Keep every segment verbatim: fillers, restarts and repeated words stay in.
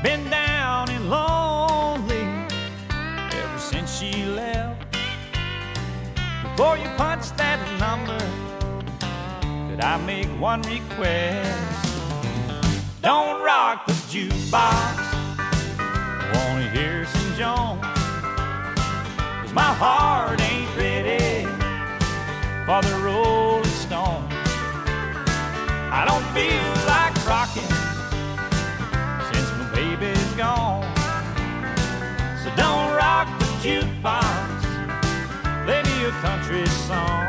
I've been down and lonely ever since she left. Before you punch that number, could I make one request? Don't rock the jukebox, I wanna hear some Jones, 'cause my heart ain't ready for the Rolling Stones. I don't feel like rocking since my baby's gone. So don't rock the jukebox, play me a country song.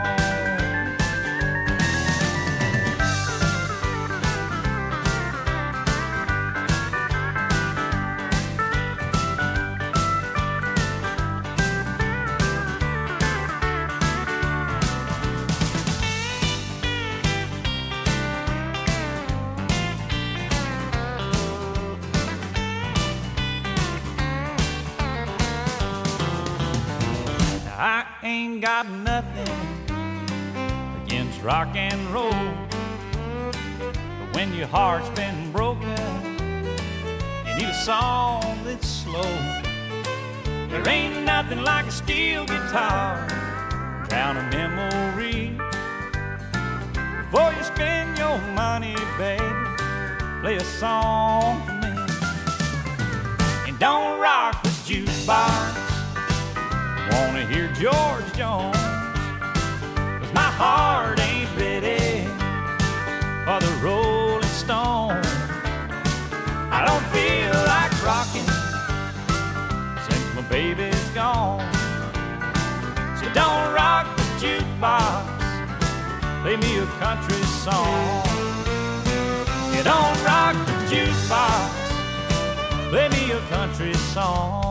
I ain't got nothing against rock and roll, but when your heart's been broken, you need a song that's slow. There ain't nothing like a steel guitar, drown a memory. Before you spend your money, baby, play a song for me. And don't rock the jukebox, wanna hear George Jones, 'cause my heart ain't ready for the Rolling Stones. I don't feel like rocking since my baby's gone. So don't rock the jukebox, play me a country song. You don't rock the jukebox, play me a country song.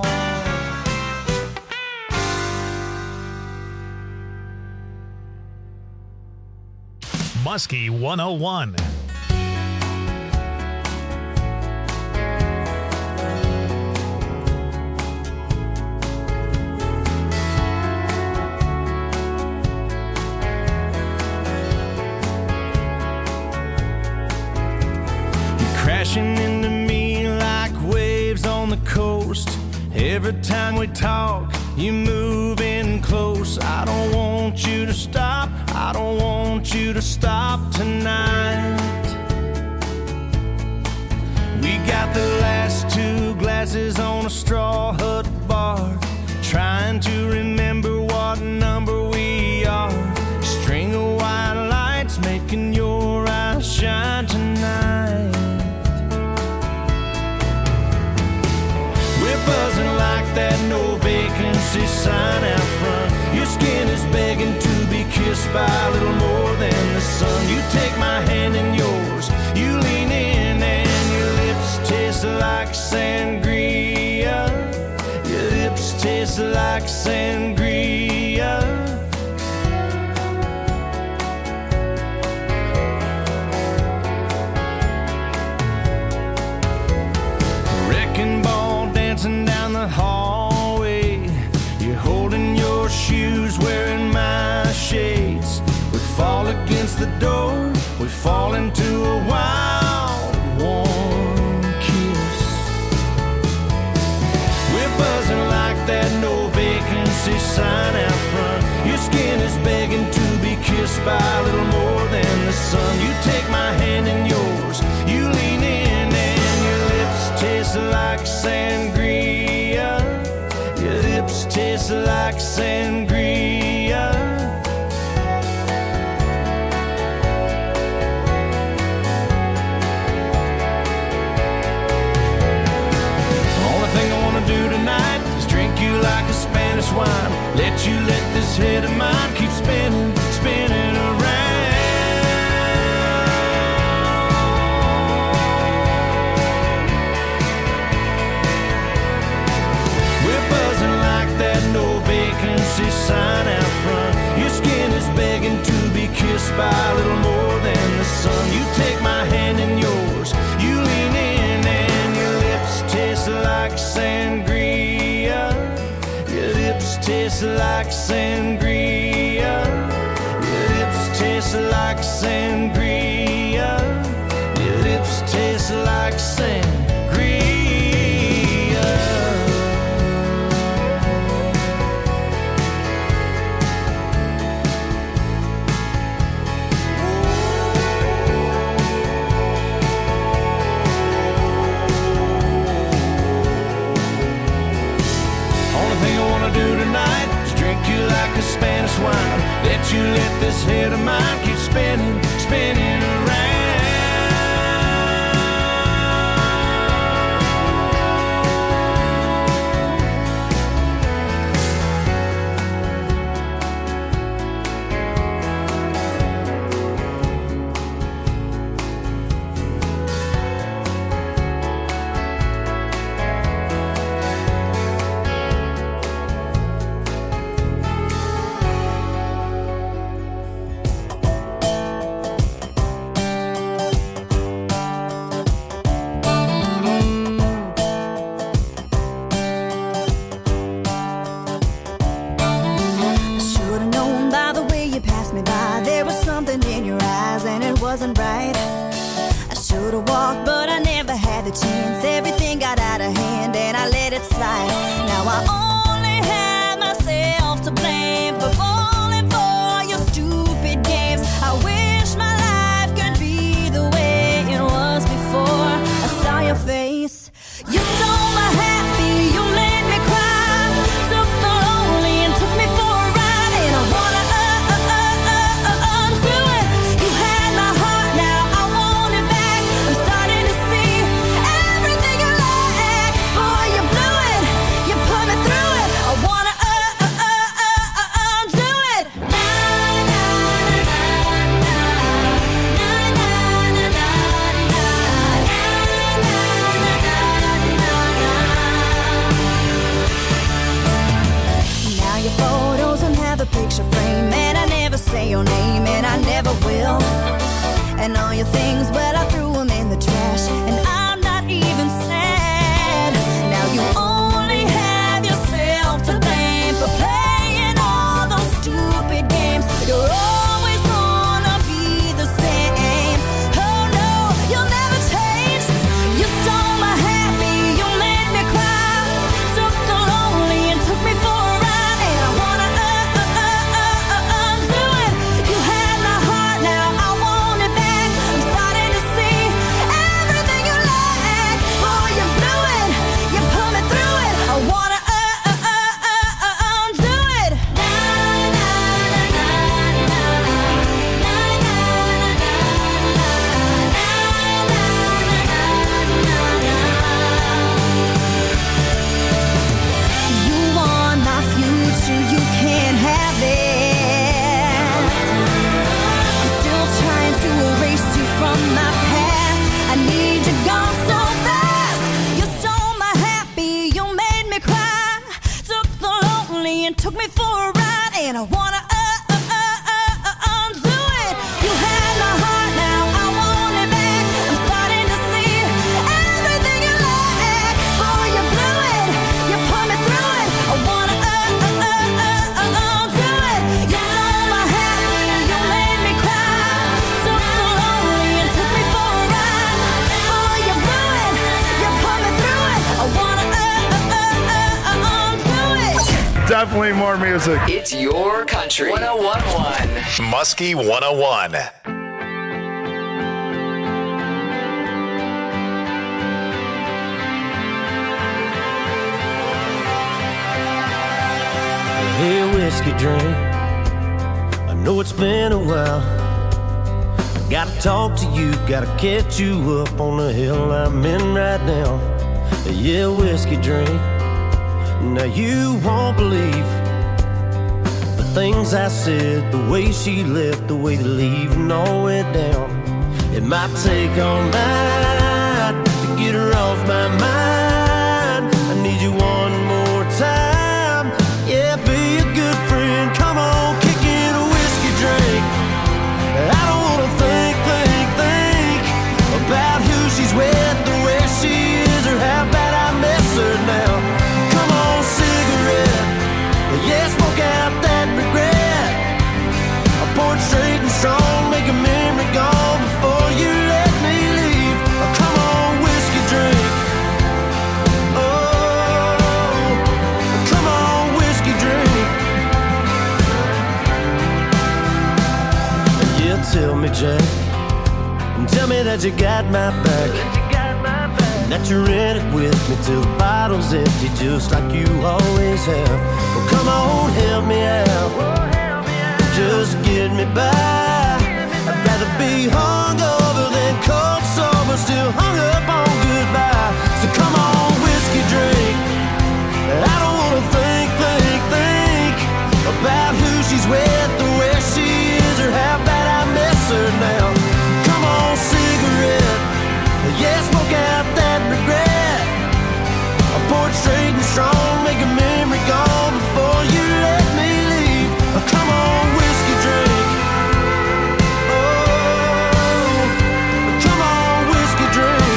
Muskie one oh one. You're crashing into me like waves on the coast. Every time we talk, you move in close. I don't want you to stop, I don't want you to stop tonight. We got the last two glasses on a straw hut bar, trying to remember what number we are. String of white lights making your eyes shine tonight. We're buzzing like that no vacancy sign out front. Your skin is begging to be kissed by a little more than the sun. You take my hand in yours, you lean in, and your lips taste like sangria. Your lips taste like sangria. Wrecking ball dancing down the hallway. You're holding your shoes, wearing my shades. We fall against the door, we fall into a wild, warm kiss. We're buzzing like that no vacancy sign out front. Your skin is begging to be kissed by a little more than the sun. You take my hand in yours, you lean in, and your lips taste like sangria. Your lips taste like sangria. Only thing I wanna do tonight is drink you like a Spanish wine. Let you let this head of mine keep spinning, spinning around. We're buzzing like that no vacancy sign out front. Your skin is begging to be kissed by a little more than the sun. You take my hand in yours, you lean in, and your lips taste like sangria. Your lips taste like sangria. Your lips taste like sangria. Your lips taste like sangria. Spanish wine that you let this head of mine keep spinning, spinning around. Wasn't right. I should have walked, but I never had the chance. Everything got out of hand and I let it slide. Now I only have myself to blame for falling for your stupid games. I wish my life could be the way it was before I saw your face. You stole my happy, you made me cry, took the lonely and took me for a ride. And I wanna uh, uh, uh, uh, uh, undo it. You had my heart, now I want it back. I'm starting to see everything you like. Boy, you blew it, you put me through it. I wanna uh, uh, uh, uh, uh, undo it. Na, na, na, na, na, na, na, na, now your photos don't have a picture frame, and I never say your name, and I never will. And all your things, well, I threw them in the trash, and I'm not even sad. Now you only have yourself to blame for playing all those stupid games. You're always gonna be the same. Oh no, you'll never change. You stole my happy, you made me cry, took the lonely and took me for a ride. And I wanna uh, uh, uh, uh, uh, undo it. You had my heart, now I want it back. I'm starting to see everything you like. Boy, you blew it, you put me through it. I wanna uh, uh, uh, uh, uh, undo it. Na, na, na, na, na, na, na, you want my future, you can't have it. I'm still trying to erase you from my past. I need you gone so fast. You stole my happy, you made me cry, took the lonely and took me for a ride. And I wanna uh, uh, uh, uh, uh, undo it. You had my heart, now I want it back. I'm starting to see everything you like. Boy, you blew it, you put me through it. I wanna uh, uh, uh, uh, uh, undo it. You stole my happy, you made me cry, took the lonely and took me for a ride. Boy, you blew it, you put me through it. I wanna uh, uh, uh, uh, uh, undo it. Definitely more music. It's your country. one oh one point one. Muskie one oh one. Hey, whiskey drink, I know it's been a while. I gotta talk to you, gotta catch you up on the hill I'm in right now. Yeah, whiskey drink, now you won't believe the things I said, the way she left, the way the leaving all went down. It might take all night to get her off my mind. I need you one more time. Yeah, be a good friend. Come on, kick in a whiskey drink. I don't wanna think, think, think about who she's with, or where she is, or how bad I miss her now. Come on, cigarette. Yeah, smoke out that regret. I pour it straight and strong, make a memory gone before you let me leave. Oh, come on, whiskey drink. Oh, come on, whiskey drink. Yeah, tell me, Jack, and tell me that you got my back, that you're in it with me till the bottle's empty, just like you always have. Oh, come on, help me out. just get me by. I'd rather be hungover than cold sober, still hung up on goodbye. So come on, whiskey drink. I don't wanna think, think, think about who she's with or where she is or how bad I miss her now. Come on, cigarette. Yeah, smoke out that regret. I pour it straight and strong, make a memory gone before you let me leave. Oh, come on, whiskey drink. Oh, come on, whiskey drink.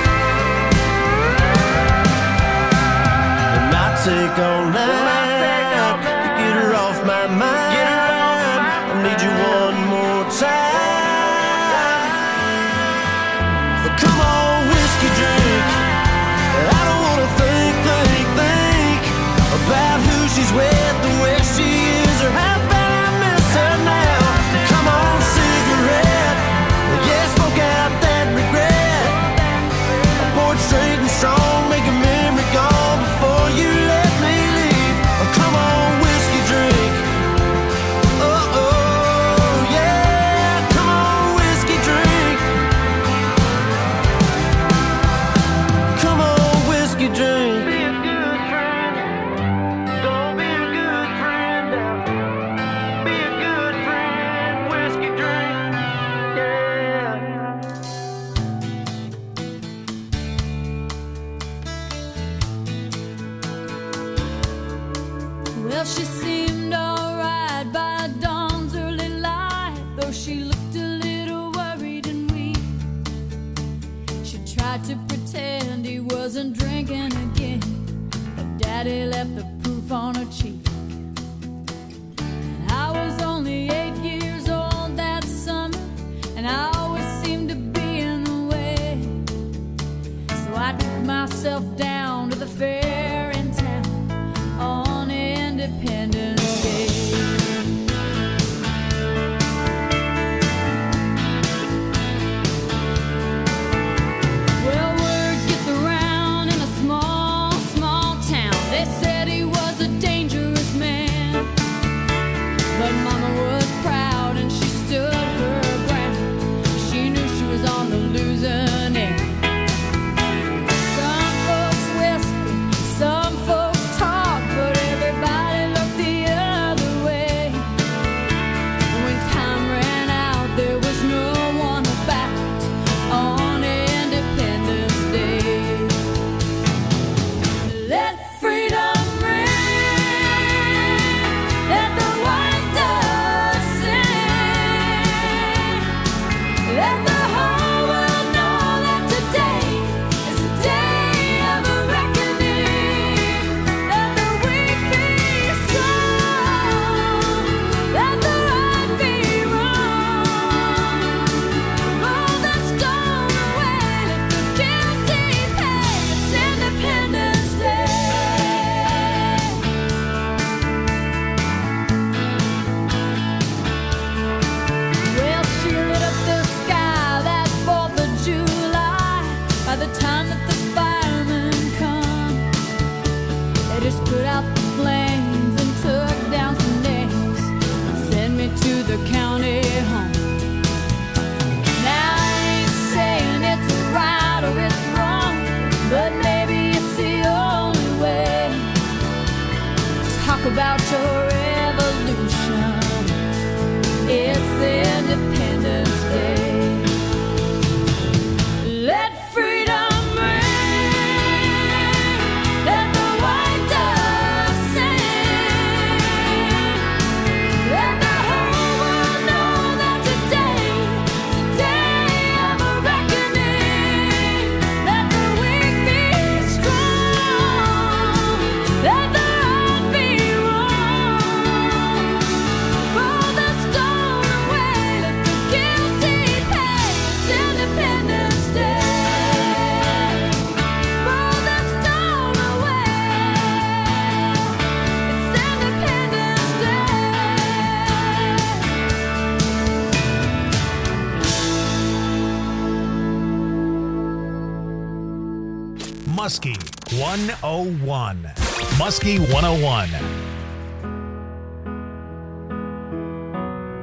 And I take all night to get her off my mind. I need you one more time. But come on, whiskey drink. I don't wanna think, think, think about who she's with or where she is or how bad I miss her now. Come on, cigarette. Yeah, smoke out that regret. I pour it straight and strong, make a memory gone before you let me leave. Oh, come on, whiskey drink. Oh, oh, yeah. Come on, whiskey drink. Come on, whiskey drink. Be a good friend. Gonna be a good friend now. Be a good friend. Whiskey drink. Yeah. Well, she seemed alright by dawn's early light, though she looked a little worried and weak. She tried to pretend he wasn't drinking again, but Daddy left the proof on her cheek. I was only eight years old that summer, and I always seemed to be in the way. So I took myself down to the fair in town on Independence Day. Well, word gets around in a small, small town. They said he was a dangerous man, but Mama was proud and she stood her ground. She knew she was on the losing end. Some folks whisper, some folks talk, but everybody looked the other way. When time ran out, there was no one about on Independence Day. Let freedom ring, let the white dove sing, let the whole world know that today is a day of a reckoning. Let the weak be strong, let the right be wrong. Roll the stone away, let the guilty pay. It's Independence Day. Well, she lit up the sky that fourth of July. By the time that the firemen come, they just put out the flames and took down some names and sent me to the county home. Now I ain't saying it's right or it's wrong, but maybe it's the only way. Talk about your revolution. It's Independence Day. Let freedom ring, let the white dove sing, let the whole world know that today is a day of a reckoning. Let the weak be strong, let the right be wrong. Roll the stone away, let the guilty pay. It's Independence Day. Roll the stone away. It's Independence Day. Muskie one oh one. Muskie one oh one.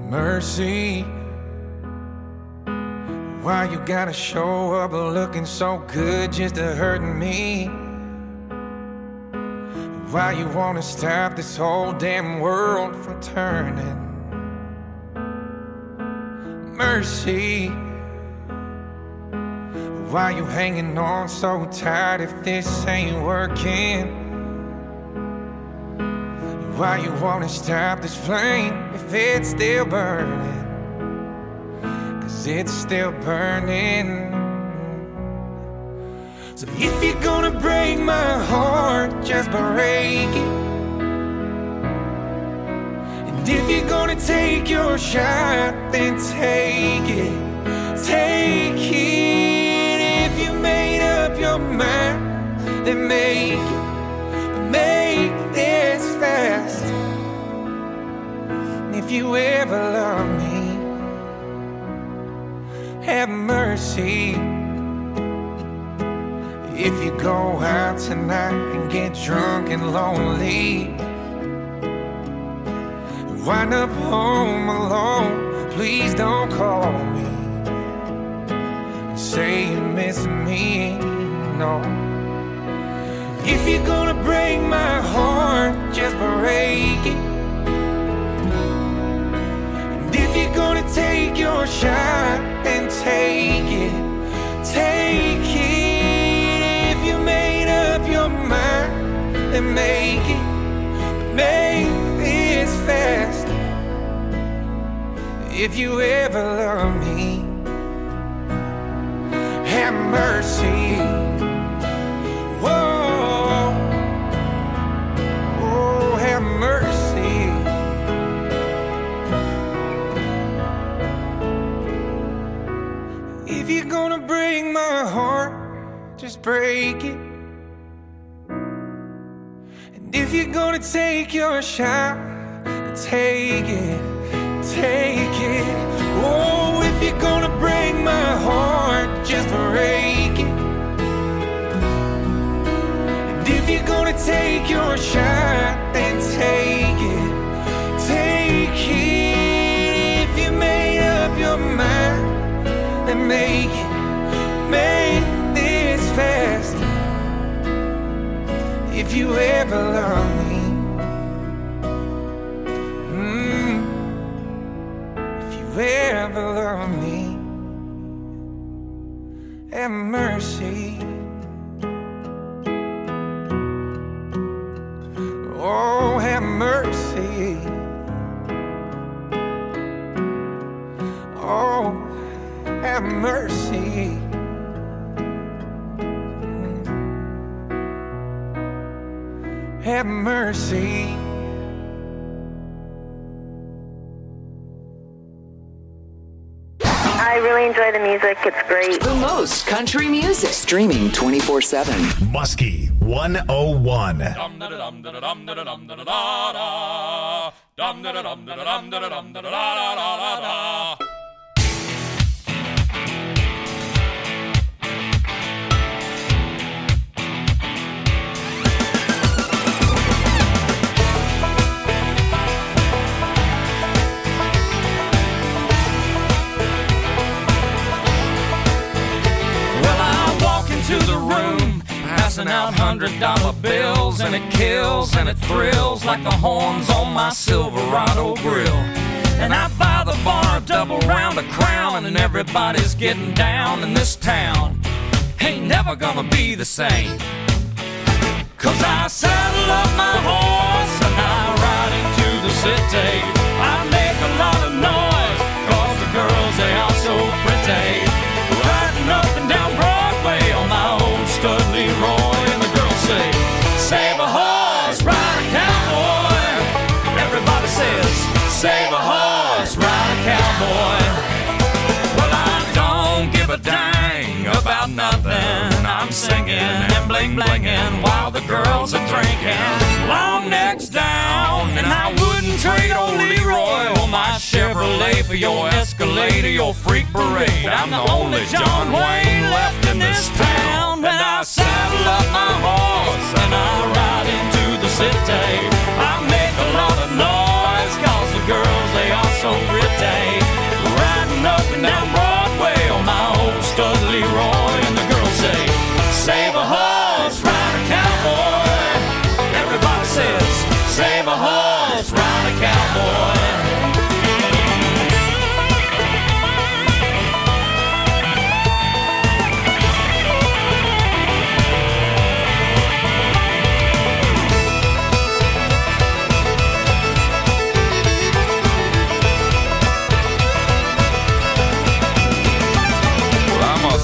Mercy, why you gotta show up looking so good just to hurt me? Why you wanna stop this whole damn world from turning? Mercy, why you hanging on so tight if this ain't working? Why you wanna stop this flame if it's still burning? Cause it's still burning. So if you're gonna break my heart, just break it. And if you're gonna take your shot, then take it. Take it. If you made up your mind, then make it. But make this fast. And if you ever love me, have mercy. If you go out tonight and get drunk and lonely, wind up home alone, please don't call me and say you miss me, no. If you're gonna break my heart, just break it. And if you're gonna take your shot, then take it, take it. You made up your mind, then make it, make this fast. If you ever love me, have mercy. Whoa, oh, have mercy. If you're gonna break my heart, just break it. And if you're gonna take your shot, take it, take it. Oh, if you're gonna break my heart, just break it. And if you're gonna take your shot, then take it, take it. If you made up your mind, then make it, make it fast. If you ever love me, mm, if you ever love me, have mercy. Oh, have mercy. Oh, have mercy. Have mercy. I really enjoy the music. It's great. The most country music. Streaming twenty-four seven. Muskie one oh one. To the room, passing out hundred dollar bills, and it kills and it thrills like the horns on my Silverado grill. And I buy the bar a double round of Crown, and everybody's getting down in this town. Ain't never gonna be the same, cause I saddle up my horse and I ride into the city. I make a lot of noise, cause the girls, they are so pretty. Riding up and down Broadway on my old stud Leroy, and the girls say, save a horse, ride a cowboy. Everybody says, save a horse, ride a cowboy. Well, I don't give a dang about nothing. I'm singing and bling blinging while the girls are drinking. Long necks down, and I wouldn't trade old Leroy or my Chevrolet for your Escalade or your freak parade. I'm the only John Wayne left in this town, and I saddle up my horse and I ride into the city. I make a lot of noise, cause the girls, they are so pretty.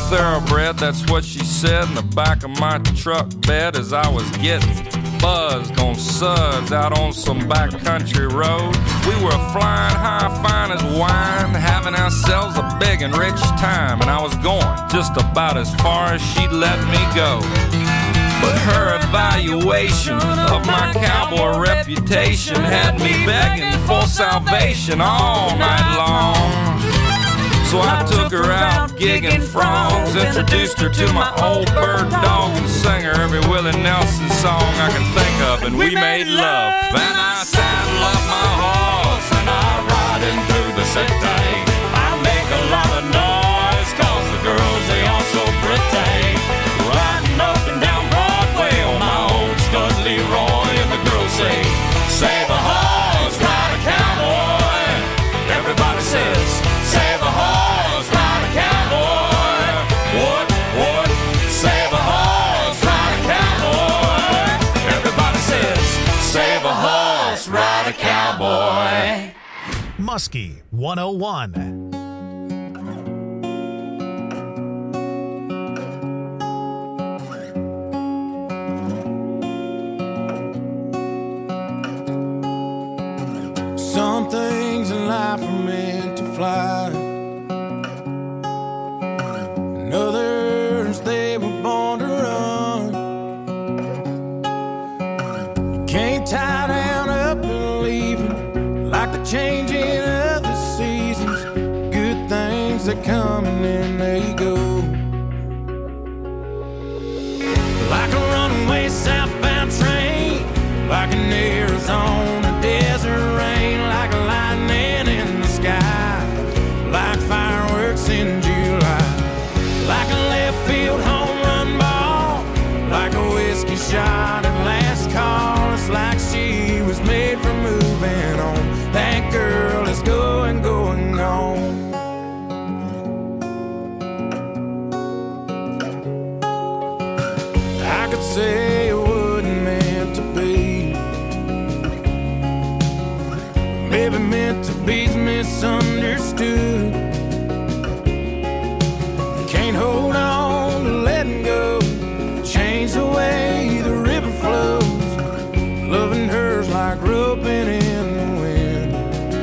thoroughbred, that's what she said in the back of my truck bed as I was getting buzzed on suds out on some backcountry road. We were flying high, fine as wine, having ourselves a big and rich time, and I was going just about as far as she'd let me go. But her evaluation of my cowboy reputation had me begging for salvation all night long. So I took her out gigging frogs, introduced her to my old bird dog, and sang her every Willie Nelson song I can think of, and we made love. And I saddle up my horse and I ride him through the city. I make a lot of noise, cause the girls, they are so pretty. Riding up and down Broadway on my old stud Leroy, and the girls say, save a horse, ride a cowboy. Everybody says, save a horse, ride a cowboy. What, what? Save a horse, ride a cowboy. Everybody says, save a horse, ride a cowboy. Muskie one oh one. Some things in life are meant to fly, and others they were born to run. You can't tie down up and leave it, like the changing of the seasons. Good things that come and then they go, like a runaway southbound train, like an Arizona desert rain, like lightning in the sky, like fireworks in July, like a left field home run ball, like a whiskey shot at last call. It's like she was made for moving on. That girl is going, going on. I could say it wasn't meant to be, maybe meant to be's misunderstood. Can't hold on to letting go, change the way the river flows. Loving her's like roping in the wind,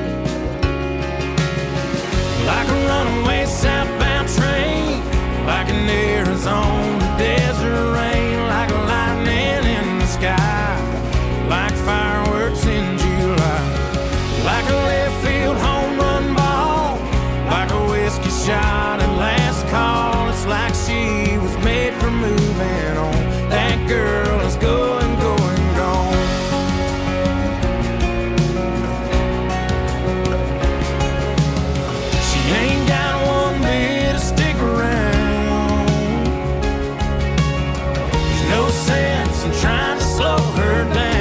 like a runaway southbound train, like an Arizona desert rain, like lightning in the sky, like fireworks in July, like a left field home run ball, like a whiskey shot at last call. It's like she was made for moving on. That girl is going, going, gone. She ain't got one bit to stick around. There's no sense in trying to slow her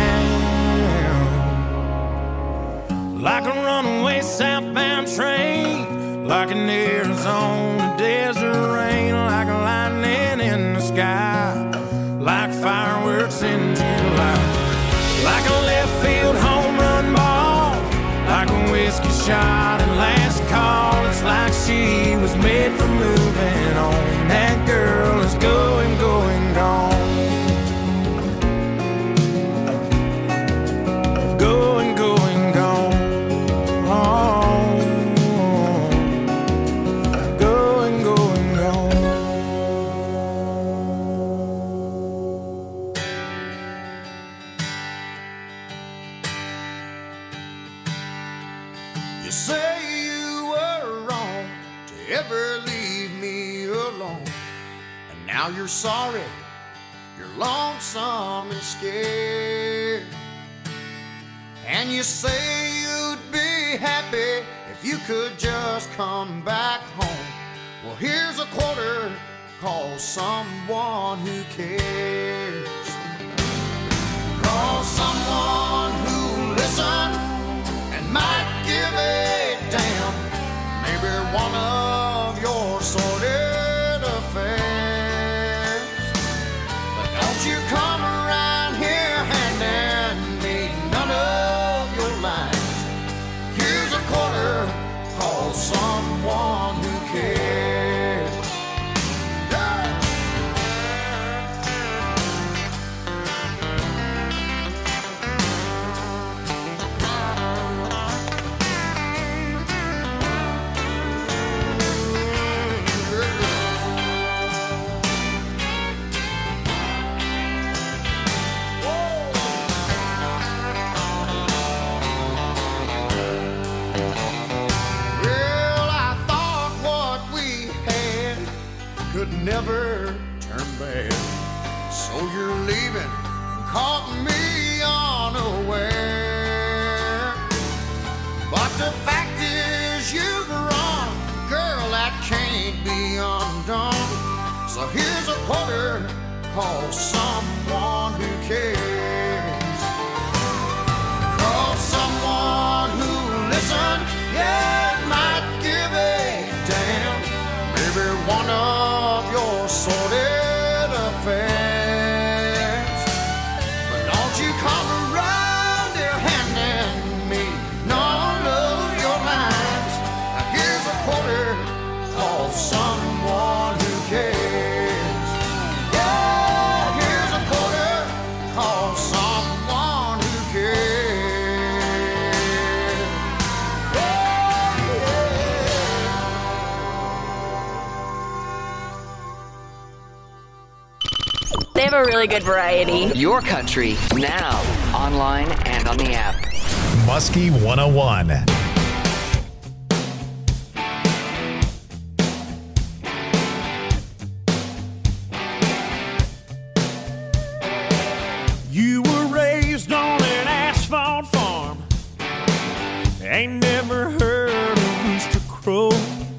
down, like a runaway southbound train, like an Arizona desert rain, like a lightning in the sky, like fireworks in July, like a left field home run ball, like a whiskey shot at last call. It's like she was made for moving on. That girl is going, going, gone. Going, going, gone. Going, going, gone. You say you were wrong to ever leave me alone, and now you're sorry, you're lonesome and scared. And you say you'd be happy if you could just come back home. Well, here's a quarter, call someone who cares. Call someone who'll listen and might give a damn. Maybe one of your sordid affairs. But don't you come around here handing me none of your lines. Here's a quarter, call someone who cares. never turn back. So you're leaving, caught me unaware. But the fact is you've run, girl, that can't be undone. So here's a quarter, call someone who cares. Call someone who listen, yeah, might give a damn. Maybe one of your sordid affairs. But don't you come around here handing me none of your lines. Now here's a quarter, call someone who cares. Yeah, here's a quarter, call someone who cares. Yeah, yeah. They have a really good variety. Your country, now, online and on the app. Muskie one oh one. You were raised on an asphalt farm. Ain't never heard a rooster crow.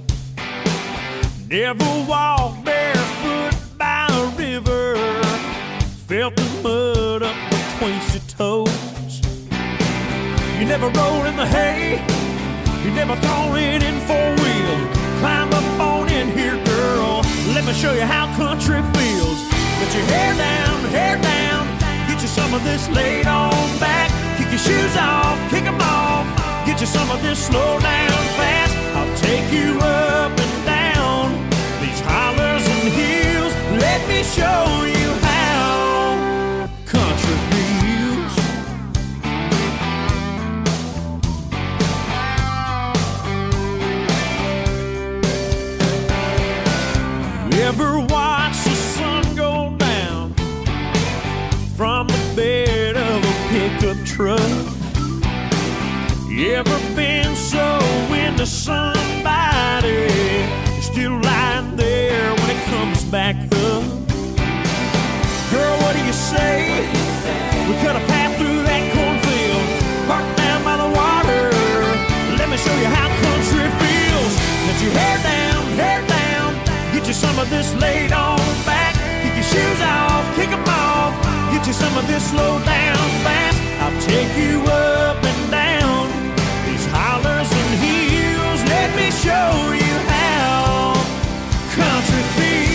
Never walked barefoot by a river. Felt the mud up between your toes. You never rolled in the hay. You never thrown it in four-wheel. Climb up on in here, girl. Let me show you how country feels. Get your hair down, hair down. Get you some of this laid on back. Kick your shoes off, kick them off. Get you some of this slow down fast. I'll take you up and down these hollers and hills. Let me show you how country feels. You ever watch the sun go down from the bed of a pickup truck? You ever been so into somebody you're still lying there when it comes back up? Girl, what do you say? We cut a path through that cornfield, parked down by the water. Let me show you how country feels. Let your hair down, hair down. Get you some of this laid on back. Kick your shoes off, kick them off. Get you some of this slow down fast. I'll take you up and down these hollers and hills. Let me show you how country feels.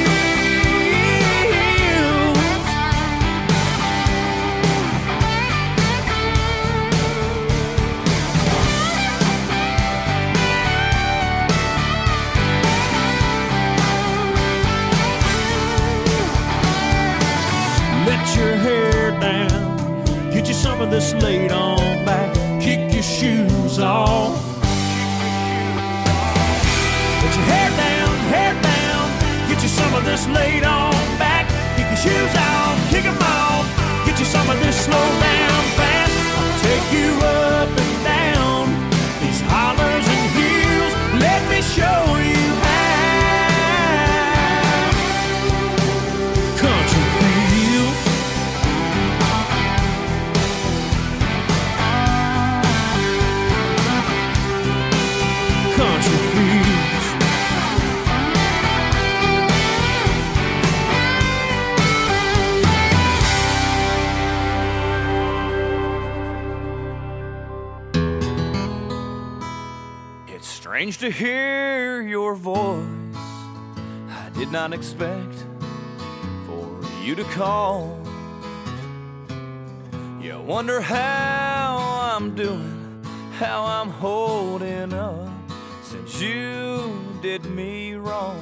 Let your hair down. Get you some of this laid on back. Kick your shoes off. Let your hair down, hair down. Get you some of this laid on back. Kick your shoes off, kick them off. Get you some of this slow down fast. I'll take you up and down these hollers and hills. Let me show you how country feels. Country feels. It's strange to hear your voice. I did not expect for you to call. You wonder how I'm doing, how I'm holding up since you did me wrong.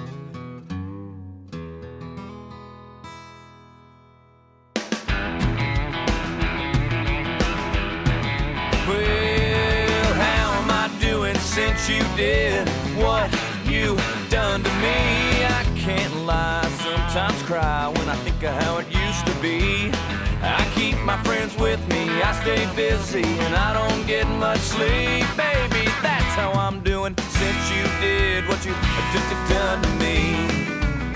Well, how am I doing since you did what you done to me? I can't lie, sometimes cry when I think of how it used to be. I keep my friends with me, I stay busy, and I don't get much sleep. Baby, that's how I'm doing since you did what you done to me.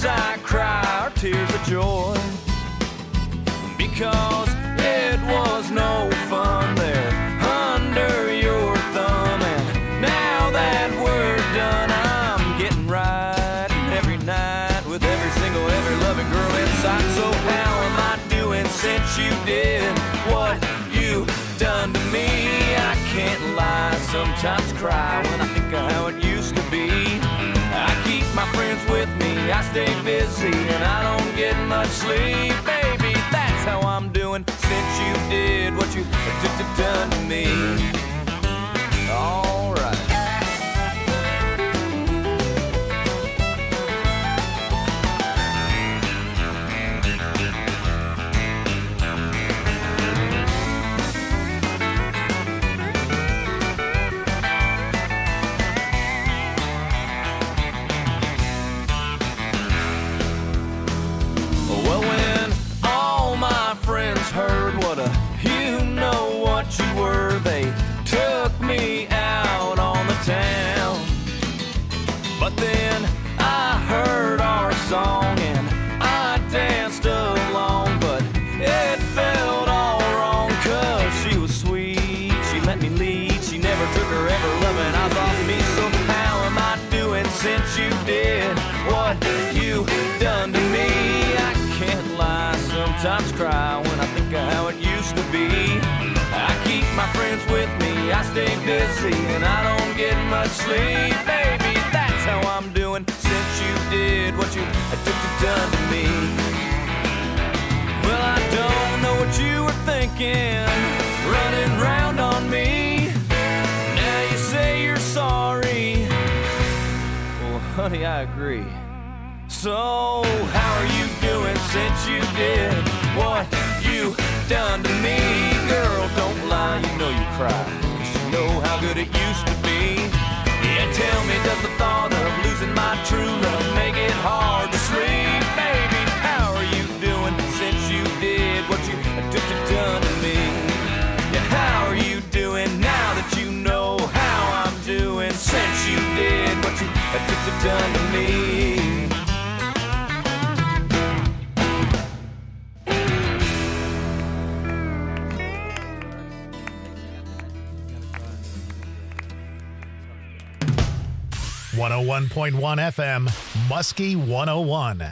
I cry are tears of joy, because it was no fun there under your thumb. And now that we're done, I'm getting right every night with every single, every loving girl inside. So how am I doing since you did what you done to me? I can't lie, sometimes cry when I think of how it used to be. I keep my friends with me, I stay busy, and I don't get much sleep. Baby, that's how I'm doing since you did what you done to me. All right. Well, when all my friends heard what a you know what you were, they took me out on the town. But then I heard our song and I danced along, but it felt all wrong, cause she was sweet, she let me lead, she never took her ever loving eyes off me. So how am I doing since you did what you done to me? I can't lie, sometimes cry when I think of how it used to be. I keep my friends with me, I stay busy, and I don't get much sleep. Baby, that's how I'm doing since you did what you done to me. Well, I don't know what you were thinking, running round on me. Now you say you're sorry. Well, honey, I agree. So, how are you doing since you did what you done to me? Girl, don't lie, you know you cry, cause you know how good it used to be. Yeah, tell me, does the thought of losing my true love make it hard to sleep? Baby, how are you doing since you did what you done to me? Yeah, how are you doing now that you know how I'm doing since you did what you done to me? one oh one point one F M, Muskie one oh one.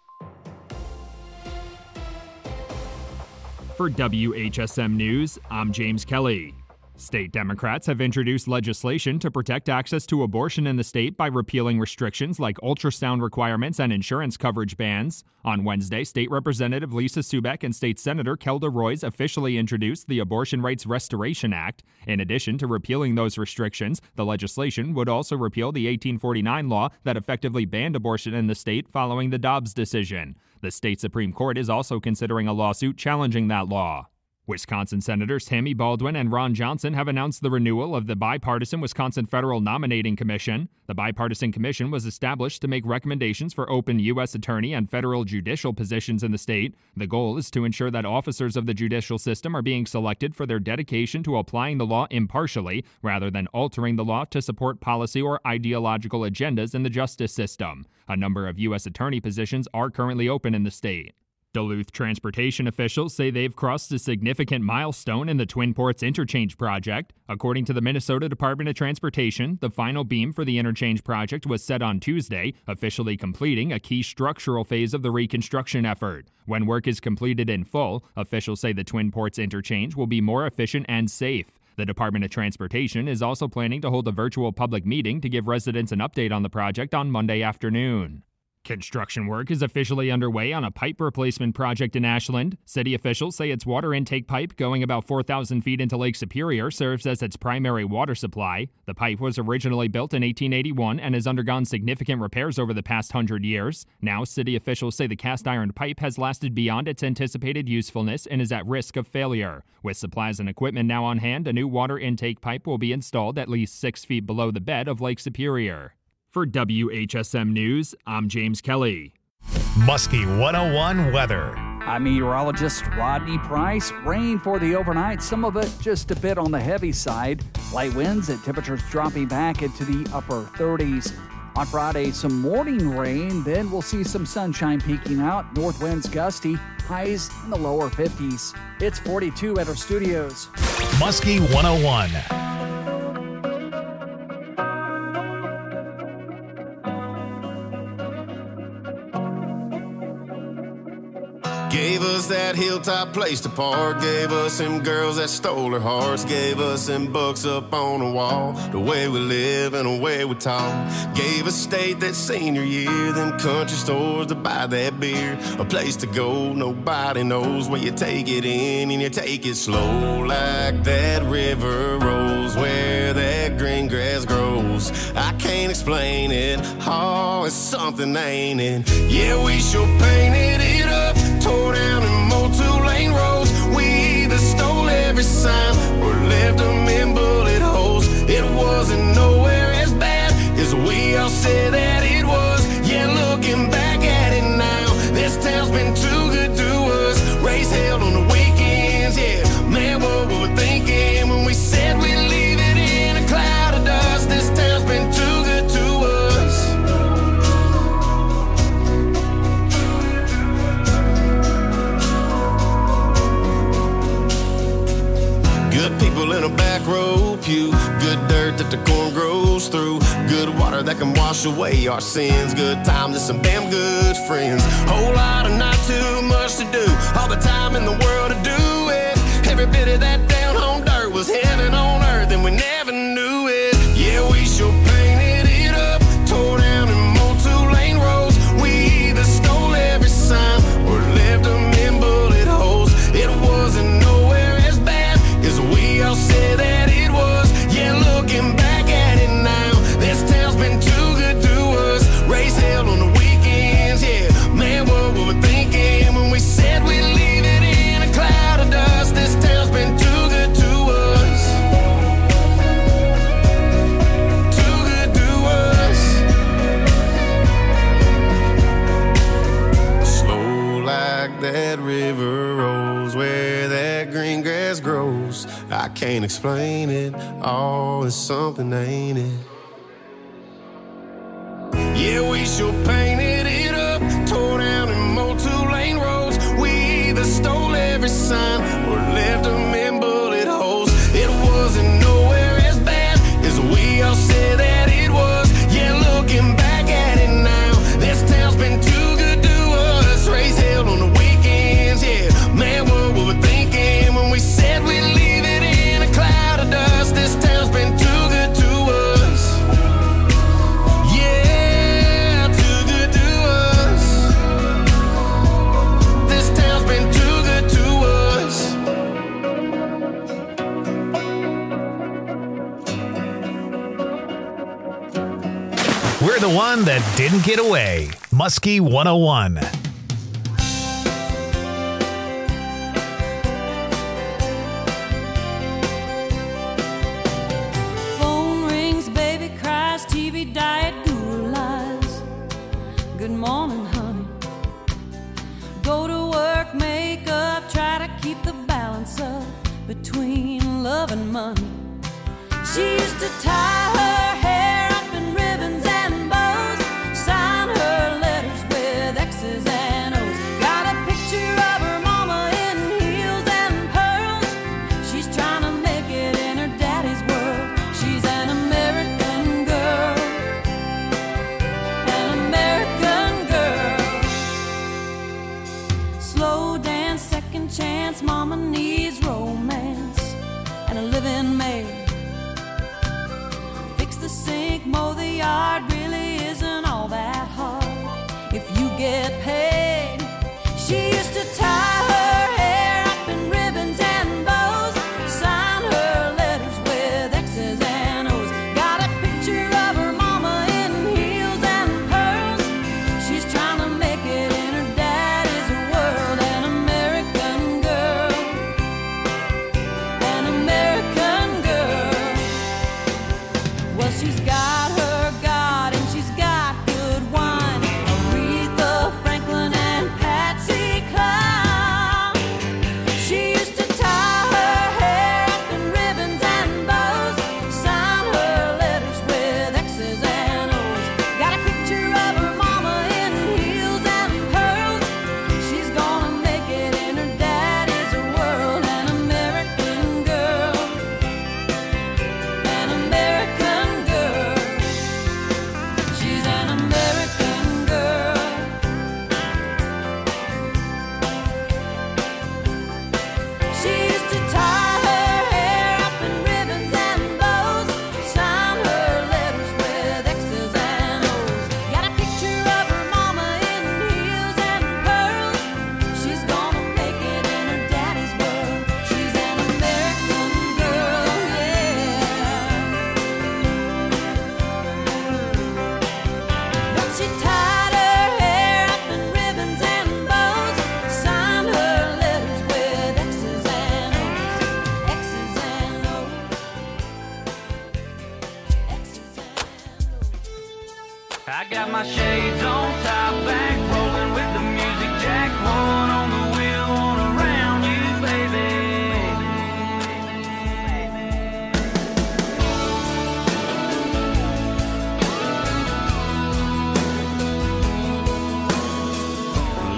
For W H S M News, I'm James Kelly. State Democrats have introduced legislation to protect access to abortion in the state by repealing restrictions like ultrasound requirements and insurance coverage bans. On Wednesday, State Representative Lisa Subeck and State Senator Kelda Roys officially introduced the Abortion Rights Restoration Act. In addition to repealing those restrictions, the legislation would also repeal the eighteen forty-nine law that effectively banned abortion in the state following the Dobbs decision. The state Supreme Court is also considering a lawsuit challenging that law. Wisconsin Senators Tammy Baldwin and Ron Johnson have announced the renewal of the bipartisan Wisconsin Federal Nominating Commission. The bipartisan commission was established to make recommendations for open U S attorney and federal judicial positions in the state. The goal is to ensure that officers of the judicial system are being selected for their dedication to applying the law impartially, rather than altering the law to support policy or ideological agendas in the justice system. A number of U S attorney positions are currently open in the state. Duluth transportation officials say they've crossed a significant milestone in the Twin Ports Interchange project. According to the Minnesota Department of Transportation, the final beam for the interchange project was set on Tuesday, officially completing a key structural phase of the reconstruction effort. When work is completed in full, officials say the Twin Ports Interchange will be more efficient and safe. The Department of Transportation is also planning to hold a virtual public meeting to give residents an update on the project on Monday afternoon. Construction work is officially underway on a pipe replacement project in Ashland. City officials say its water intake pipe, going about four thousand feet into Lake Superior, serves as its primary water supply. The pipe was originally built in eighteen eighty-one and has undergone significant repairs over the past hundred years. Now, city officials say the cast iron pipe has lasted beyond its anticipated usefulness and is at risk of failure. With supplies and equipment now on hand, a new water intake pipe will be installed at least six feet below the bed of Lake Superior. For W H S M News, I'm James Kelly. Muskie one oh one weather. I'm meteorologist Rodney Price. Rain for the overnight, some of it just a bit on the heavy side. Light winds and temperatures dropping back into the upper thirties. On Friday, some morning rain, then we'll see some sunshine peeking out. North winds gusty, highs in the lower fifties. It's forty-two at our studios. Muskie one oh one. Gave us that hilltop place to park. Gave us them girls that stole our hearts. Gave us them books up on the wall. The way we live and the way we talk. Gave us state that senior year. Them country stores to buy that beer. A place to go, nobody knows. Where you take it in and you take it slow. Like that river rolls where that green grass grows. I can't explain it. Oh, it's something, ain't it? Yeah, we sure painted it up. Tore down and mowed two-lane roads. We either stole every sign or left them in bullet holes. It wasn't nowhere as bad as we all said that it was. Yeah, looking back at it now, this town's been too good to us. Race held on the weekends, yeah. Man, what were we thinking when we said we'd leave it in a cloud of dust? This town's been too good to us. Good people in a back row pew. Good dirt that the corn grows through. Good water that can wash away our sins. Good times and some damn good friends. Whole lot of not too much to do. All the time in the world to do it. Every bit of that down home dirt was heaven on earth and we never knew it. Yeah, we sure painted it up. Tore down and mowed two-lane roads. We either stole every sign or left them in bullet holes. It wasn't nowhere as bad as we all said that it was. Yeah, looking back at it now, this town's been too good to us. Race held on the weekends, yeah. Man, what were we thinking when we said we'd leave it in a cloud of dust? This town's been too good to us. Too good to us. Slow like that river rolls where that green grass grows. I can't explain it. Oh, it's something, ain't it? Yeah, we sure painted it up. Tore down and mowed two-lane roads. We either stole every sign or left them in bullet holes. It wasn't nowhere as bad as we all said that it was. Yeah, looking back at it now, this town's been too good to us. Race held on the weekends, yeah. Man, what were we thinking when we said we'd leave it in a cloud of dust? This town's been too good to us. Yeah, too good to us. This town's been too good to us. We're the one that didn't get away. Muskie one oh one. Phone rings, baby cries, T V diet, guru lies. Good morning, honey. Go to work, make up, try to keep the balance up between love and money. She used to tie her hair up in ribbons and bows, sign her letters with X's and O's. Got a picture of her mama in heels and pearls. She's trying to make it in her daddy's world. She's an American girl, an American girl. Slow dance, second chance, mama needs romance and a living maid. Fix the sink, mow the yard, really isn't all that hard if you get paid. She used to tie her hair up in ribbons and bows, sign her letters with X's and O's. Got a picture of her mama in heels and pearls. She's trying to make it in her daddy's world. An American girl, an American girl. Well, she's got her God and she's got good wine. Aretha Franklin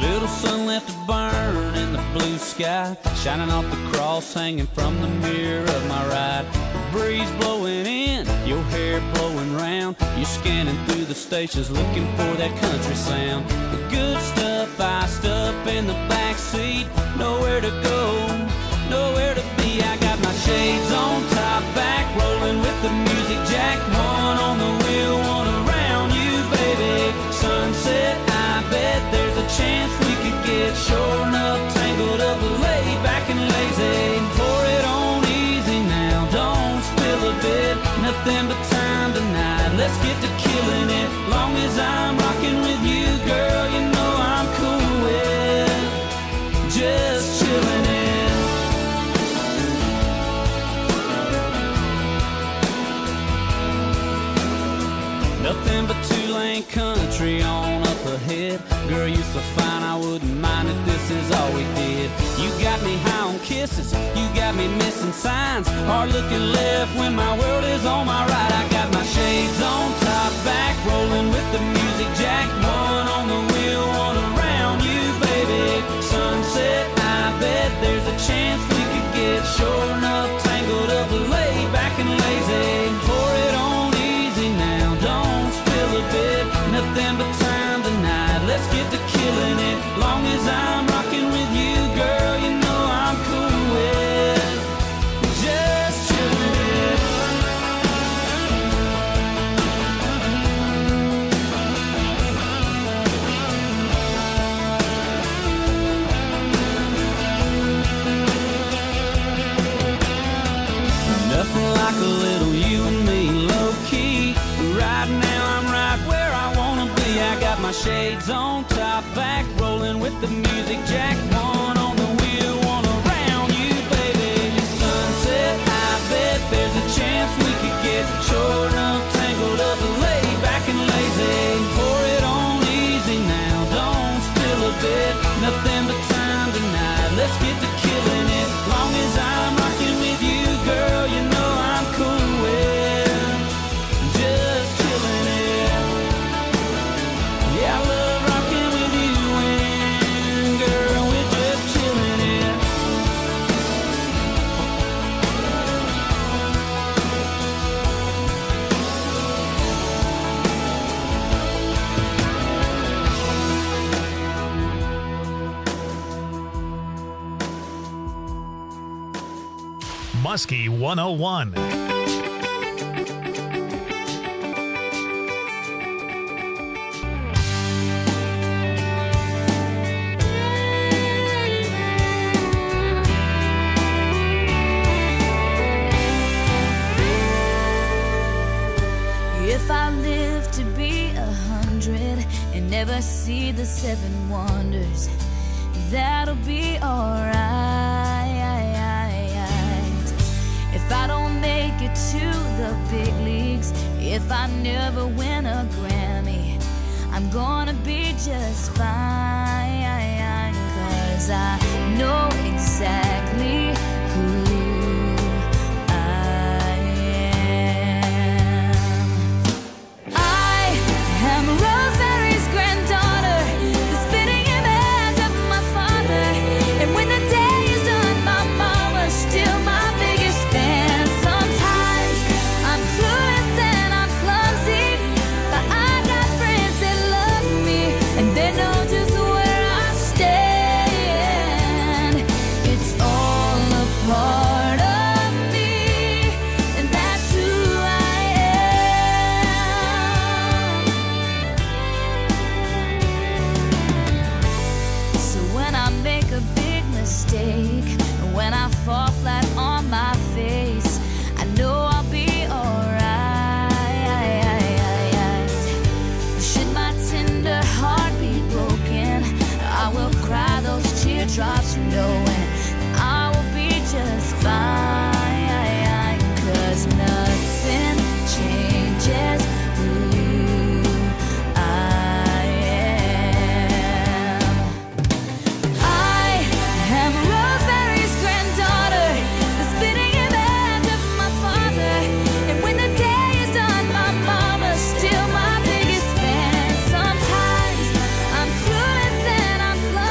Little sun left to burn in the blue sky, shining off the cross hanging from the mirror of my ride. The breeze blowing in, your hair blowing round. You're scanning through the stations looking for that country sound. The good stuff iced up in the back seat. Nowhere to go, nowhere to be. I got my shades on, top back, rolling with the music jack. One on the wheel, one around you, baby. Sunset, I bet there's a chance we could get sure enough tangled up, laid back and lazy. Pour it on easy now, don't spill a bit. Nothing but time tonight, let's get to killing it. Long as I'm rocking with you, girl, you know I'm cool with just chilling it. Nothing but two-lane country on up ahead. Girl, you so fine, I wouldn't mind if this is all we did. You got me high on kisses, you got me missing signs. Hard looking left when my world is on my right. I got my shades on, top back, rolling with the music jack. One on the wheel, one around you, baby. Sunset, I bet there's a chance we could get sure enough tangled up, laid back and lazy. Pour it on easy now, don't spill a bit. Nothing but time tonight, let's get to killing it. Long as I'm rocking with you, girl, you know I'm cool with just chilling it. Nothing like a little you and me, low-key. Right now I'm right where I wanna be. I got my shades on, top back, rolling with the music jack. One on the wheel, one around you, baby. Sunset, I bet there's a chance we could get short enough tangled up, laid back and lazy. Pour it on easy now, don't spill a bit. Nothing but time tonight, let's get to killing it. Long as I'm rocking with you, girl, you know I'm cool with just chilling it. Yeah, I love rocking with you and girl, we're just chilling it. Muskie one oh one. If I live to be a hundred and never see the seven wonders, that'll be alright. If I don't make it to the big leagues, if I never win a Grammy, I'm gonna be just fine, 'cause I know exactly who I am. I am Rosemary's granddaughter, the spitting image of my father. And when the day is done, my mama's still my biggest fan. Sometimes I'm clueless and I'm clumsy, but I got friends that love me and they know just where I stand. It's all a part of me, and that's who I am. So when I make a big mistake, when I fall flat on my face, I know I'll be alright. Should my tender heart be broken, I will cry those teardrops knowing I will be just fine, 'cause nothing changes who I am. I am Rosemary's granddaughter, the spitting image of my father. And when the day is done, my mama's still my biggest fan. Sometimes I'm clueless and I'm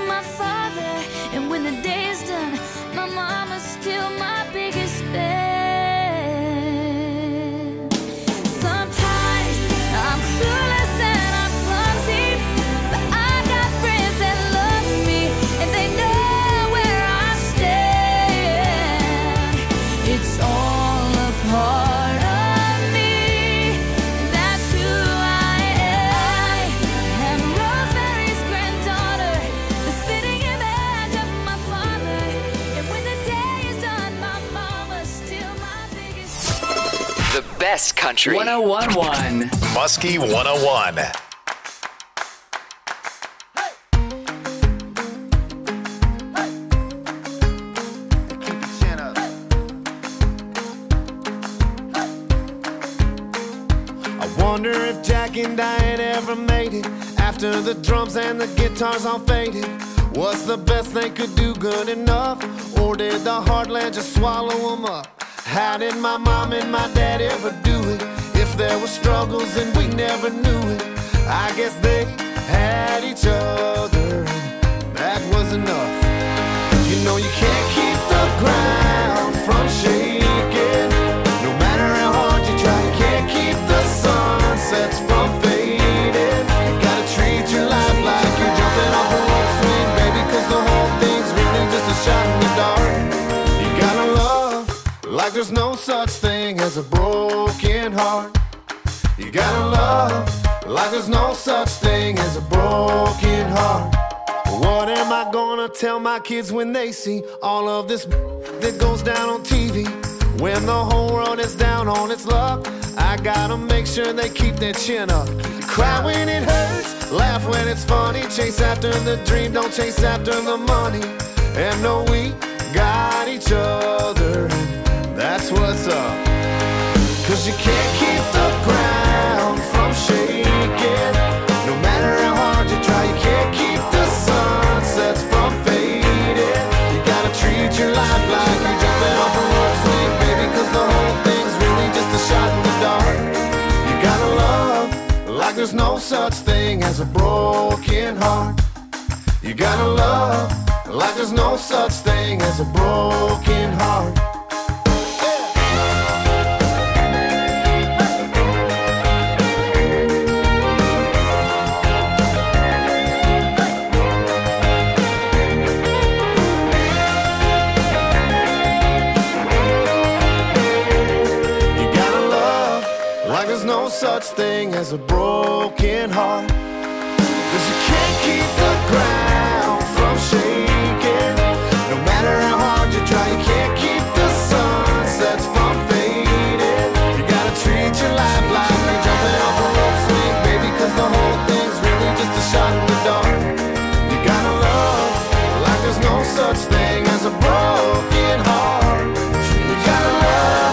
my father. And when the day is done, my mama's still my biggest fan. Sometimes I'm clueless and I'm clumsy, but I've got friends that love me and they know where I stand. It's all a part of me, that's who I am. I'm Rosemary's granddaughter, the spitting image of my father. And when the day is done, my mama's still my biggest. The best country. one oh one point one. Muskie one oh one. I wonder if Jack and Diane ever made it after the drums and the guitars all faded. Was the best they could do good enough, or did the heartland just swallow them up? How did my mom and my dad ever do it? If there were struggles and we never knew it, I guess they had each other, and that was enough. You know you can't keep the ground from shaking, no matter how hard you try. You can't keep the sunsets from fading. You gotta treat your life like you're jumping off a rope swing, baby, cause the whole thing's really just a shot in the dark. You gotta love like there's no such thing as a broken heart. You gotta love like there's no such thing as a broken heart. What am I gonna tell my kids when they see all of this that goes down on T V? When the whole world is down on its luck, I gotta make sure they keep their chin up. Cry when it hurts, laugh when it's funny. Chase after the dream, don't chase after the money. And know we got each other, and that's what's up. Cause you can't keep the ground from shaking, no matter how hard you try. You can't keep the sunsets from fading. You gotta treat your life like you're jumping off a rope swing, baby, cause the whole thing's really just a shot in the dark. You gotta love like there's no such thing as a broken heart. You gotta love like there's no such thing as a broken heart. Such thing as a broken heart. Cause you can't keep the ground from shaking, no matter how hard you try. You can't keep the sunsets from fading. You gotta treat your life like you're jumping off a rope swing, baby, cause the whole thing's really just a shot in the dark. You gotta love like there's no such thing as a broken heart. You gotta love.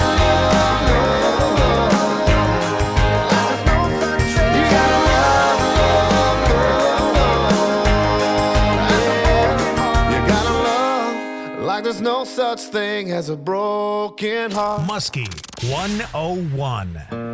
There's no such thing as a broken heart. Muskie one oh one.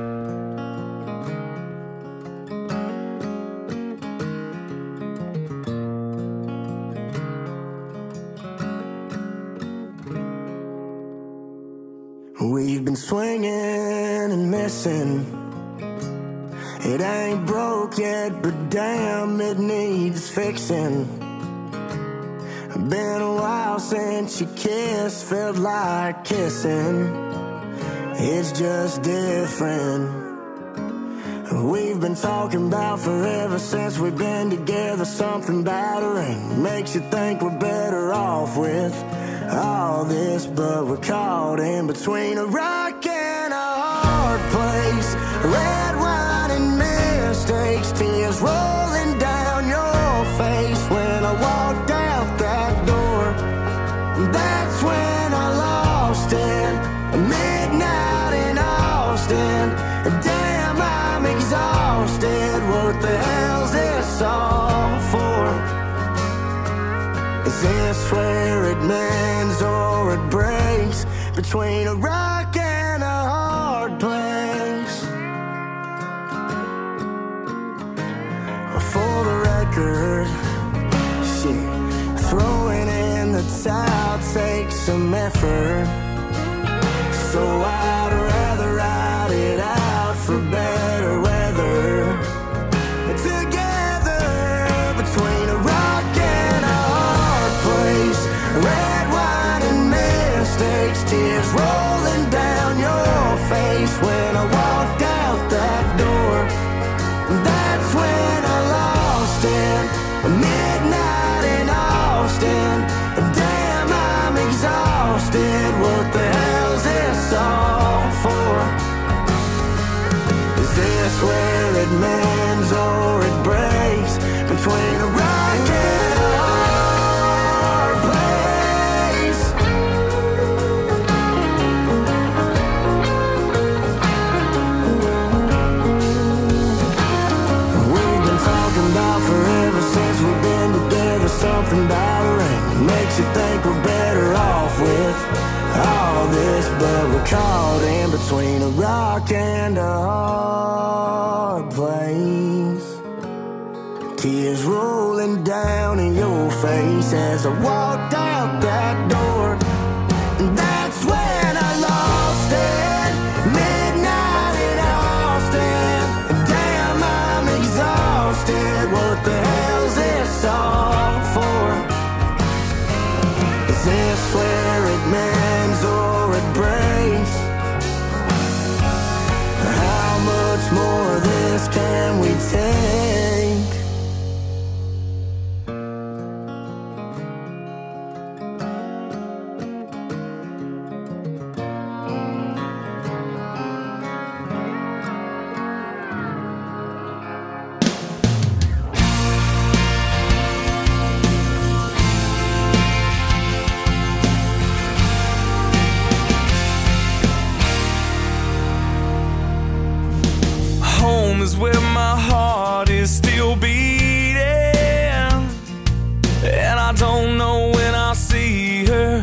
We've been swinging and missing. It ain't broke yet, but damn, it needs fixing. Been a while since you kissed, felt like kissing. It's just different. We've been talking about forever since we've been together. Something battering makes you think we're better off with all this, but we're caught in between a rock and a hard place. Red wine and mistakes, tears rolling down your face. When I walked out that door, that's when I lost it. Midnight in Austin, damn, I'm exhausted. What the hell's this all for? Is this where it mends or it breaks? Between a rock and a hard place. For the record, shit, Throwing in the towel takes some effort, so I'd rather ride it out for better weather. Together between a rock and a hard place, red wine and mistakes, tears rolling down your face. When I walked out that door, that's when I lost it. Midnight in Austin, damn, I'm exhausted. What the hell's this all for? Is this where it mends or it breaks? Between a rock and a hard place. We've been talking about forever since we've been together. Something about a ring makes you think we're better off with all this, but we're caught in between a rock and a hard place. Tears rolling down in your face as I walked out that door, and that's when I lost it. Midnight in Austin, damn, I'm exhausted. What the hell's this all for? Is this where it mends or it breaks? How much more of this can we take? Is where my heart is still beating, and I don't know when I'll see her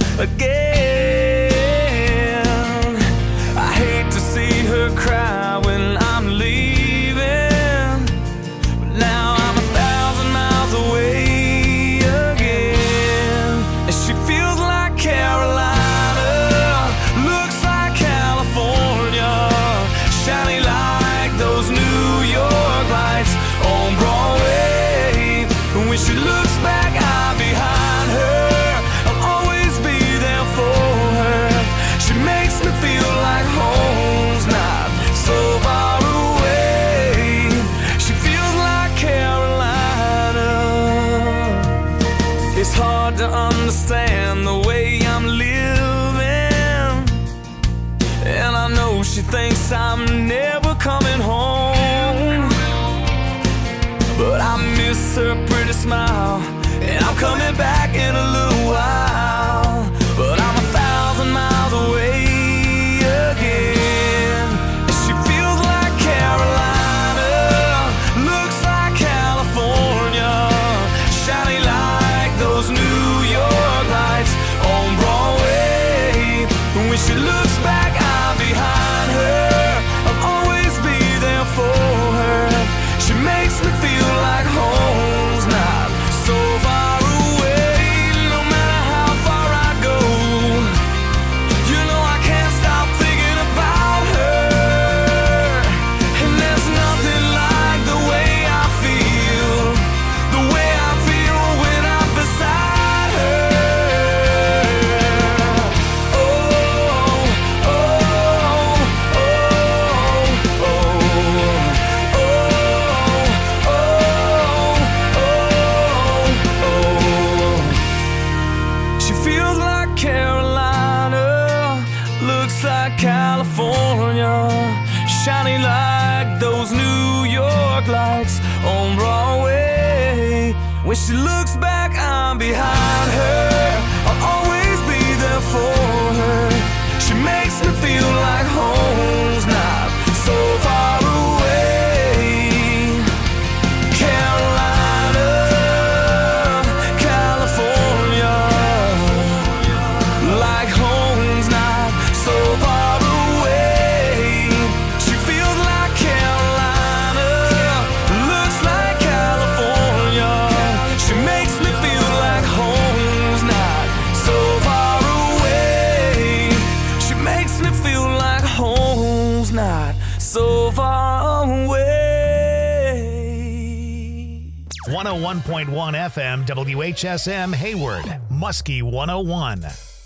again. I hate to see her cry when I'm leaving, but now I'm a thousand miles away again, and she feels like Carolina, looks like California, shiny like those new lights on Broadway. When she looks back, I'm behind her. I'll always be there for her. She makes me feel like home's not so far away. She feels like Carolina. It's hard to understand the way I'm living, and I know she thinks I'm never coming home, but I miss her pretty smile, and I'm coming back in a little while. But I'm a thousand miles away again, and she feels like Carolina, looks like California, shiny like those New York lights on Broadway. When she looks back, I'm behind her. I'll always be there for her. She makes me feel like home's not so far away. No matter how far I go, you know I can't stop thinking about her. And there's nothing like the way I feel, the way I feel when I'm beside her. Oh, oh, oh, oh, oh. Carolina, looks like California, shiny like those New York lights on Broadway. When she looks back, I'm behind her. I'll always be there for her. She makes me feel like home's not so far away. Carolina, California, like home's not so far away. She feels like Carolina, looks like California. She makes me feel like home. one oh one point one F M, W H S M Hayward, Muskie one oh one.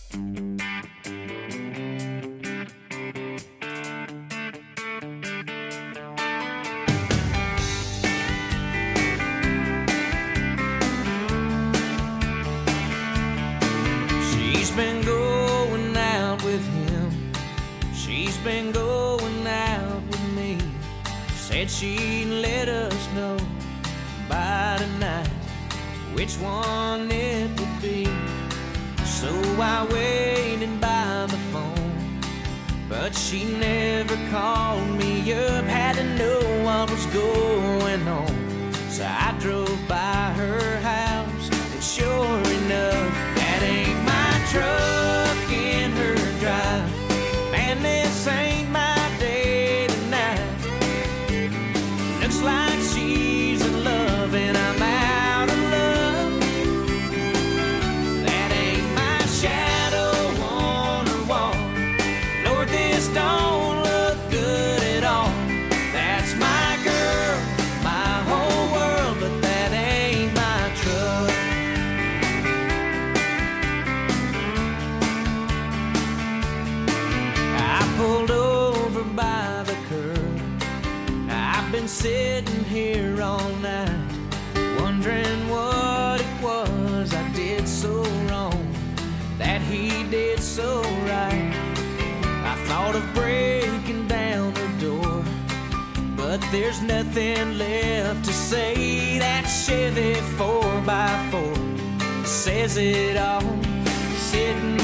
She's been going out with him. She's been going out with me. Said she'd let us know by tonight which one it would be. So I waited by the phone, but she never called me up. Had to know what was going on, so I drove by her house, and sure enough, that ain't my truck in her drive. Man, this ain't my day tonight. Looks like she's in love and I'm out of luck. That ain't my shadow on her wall. Lord, this don't look good at all. That's my girl, my whole world, but that ain't my truck. I pulled over by the curb. I've been sitting here all night, wondering what it was I did so wrong, that he did so right. I thought of breaking down the door, but there's nothing left to say. That Chevy four by four says it all, sitting